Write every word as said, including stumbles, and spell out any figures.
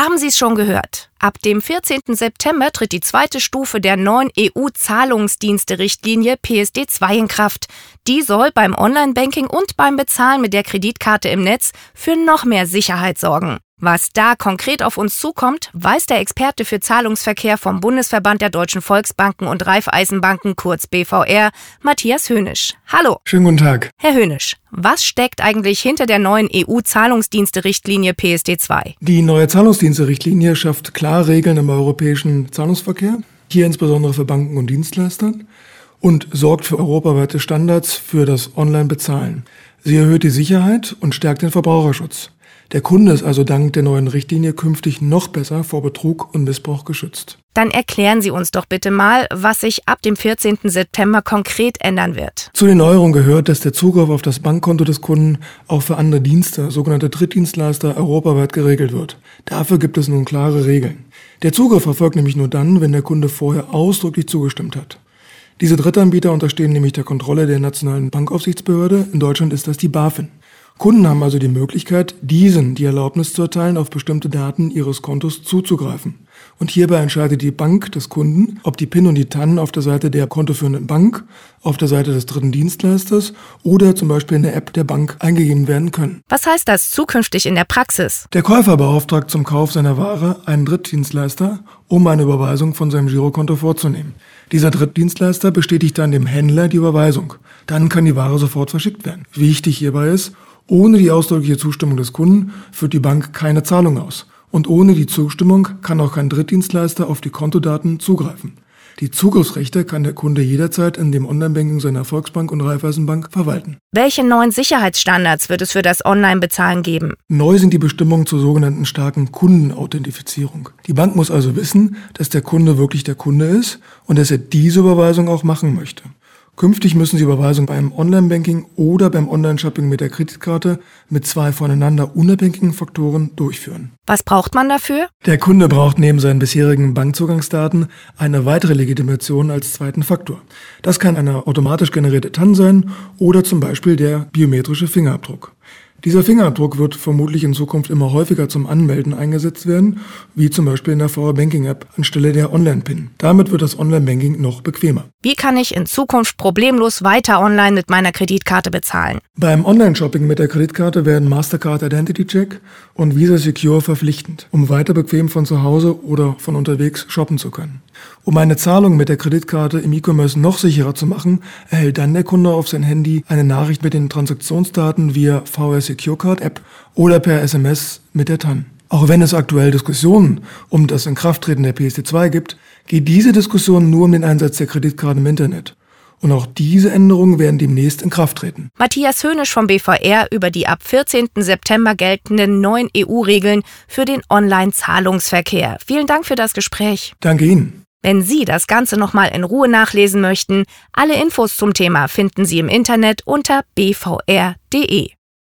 Haben Sie es schon gehört? Ab dem vierzehnten September tritt die zweite Stufe der neuen E U-Zahlungsdienste-Richtlinie P S D zwei in Kraft. Die soll beim Online-Banking und beim Bezahlen mit der Kreditkarte im Netz für noch mehr Sicherheit sorgen. Was da konkret auf uns zukommt, weiß der Experte für Zahlungsverkehr vom Bundesverband der Deutschen Volksbanken und Raiffeisenbanken, kurz B V R, Matthias Höhnisch. Hallo. Schönen guten Tag. Herr Höhnisch, was steckt eigentlich hinter der neuen E U-Zahlungsdienste-Richtlinie P S D zwei? Die neue Zahlungsdienste-Richtlinie schafft klare Regeln im europäischen Zahlungsverkehr, hier insbesondere für Banken und Dienstleister, und sorgt für europaweite Standards für das Online-Bezahlen. Sie erhöht die Sicherheit und stärkt den Verbraucherschutz. Der Kunde ist also dank der neuen Richtlinie künftig noch besser vor Betrug und Missbrauch geschützt. Dann erklären Sie uns doch bitte mal, was sich ab dem vierzehnten September konkret ändern wird. Zu den Neuerungen gehört, dass der Zugriff auf das Bankkonto des Kunden auch für andere Dienste, sogenannte Drittdienstleister, europaweit geregelt wird. Dafür gibt es nun klare Regeln. Der Zugriff erfolgt nämlich nur dann, wenn der Kunde vorher ausdrücklich zugestimmt hat. Diese Drittanbieter unterstehen nämlich der Kontrolle der nationalen Bankaufsichtsbehörde. In Deutschland ist das die BaFin. Kunden haben also die Möglichkeit, diesen die Erlaubnis zu erteilen, auf bestimmte Daten ihres Kontos zuzugreifen. Und hierbei entscheidet die Bank des Kunden, ob die PIN und die T A N auf der Seite der kontoführenden Bank, auf der Seite des dritten Dienstleisters oder zum Beispiel in der App der Bank eingegeben werden können. Was heißt das zukünftig in der Praxis? Der Käufer beauftragt zum Kauf seiner Ware einen Drittdienstleister, um eine Überweisung von seinem Girokonto vorzunehmen. Dieser Drittdienstleister bestätigt dann dem Händler die Überweisung. Dann kann die Ware sofort verschickt werden. Wichtig hierbei ist, ohne die ausdrückliche Zustimmung des Kunden führt die Bank keine Zahlung aus. Und ohne die Zustimmung kann auch kein Drittdienstleister auf die Kontodaten zugreifen. Die Zugriffsrechte kann der Kunde jederzeit in dem Online-Banking seiner Volksbank und Raiffeisenbank verwalten. Welche neuen Sicherheitsstandards wird es für das Online-Bezahlen geben? Neu sind die Bestimmungen zur sogenannten starken Kundenauthentifizierung. Die Bank muss also wissen, dass der Kunde wirklich der Kunde ist und dass er diese Überweisung auch machen möchte. Künftig müssen Sie Überweisungen beim Online-Banking oder beim Online-Shopping mit der Kreditkarte mit zwei voneinander unabhängigen Faktoren durchführen. Was braucht man dafür? Der Kunde braucht neben seinen bisherigen Bankzugangsdaten eine weitere Legitimation als zweiten Faktor. Das kann eine automatisch generierte T A N sein oder zum Beispiel der biometrische Fingerabdruck. Dieser Fingerabdruck wird vermutlich in Zukunft immer häufiger zum Anmelden eingesetzt werden, wie zum Beispiel in der V R-Banking-App anstelle der Online-PIN. Damit wird das Online-Banking noch bequemer. Wie kann ich in Zukunft problemlos weiter online mit meiner Kreditkarte bezahlen? Beim Online-Shopping mit der Kreditkarte werden Mastercard Identity Check und Visa Secure verpflichtend, um weiter bequem von zu Hause oder von unterwegs shoppen zu können. Um eine Zahlung mit der Kreditkarte im E-Commerce noch sicherer zu machen, erhält dann der Kunde auf sein Handy eine Nachricht mit den Transaktionsdaten via V R Secure Card App oder per S M S mit der T A N. Auch wenn es aktuell Diskussionen um das Inkrafttreten der P S D zwei gibt, geht diese Diskussion nur um den Einsatz der Kreditkarte im Internet. Und auch diese Änderungen werden demnächst in Kraft treten. Matthias Höhnisch vom B V R über die ab vierzehnten September geltenden neuen E U-Regeln für den Online-Zahlungsverkehr. Vielen Dank für das Gespräch. Danke Ihnen. Wenn Sie das Ganze nochmal in Ruhe nachlesen möchten, alle Infos zum Thema finden Sie im Internet unter b v r punkt d e.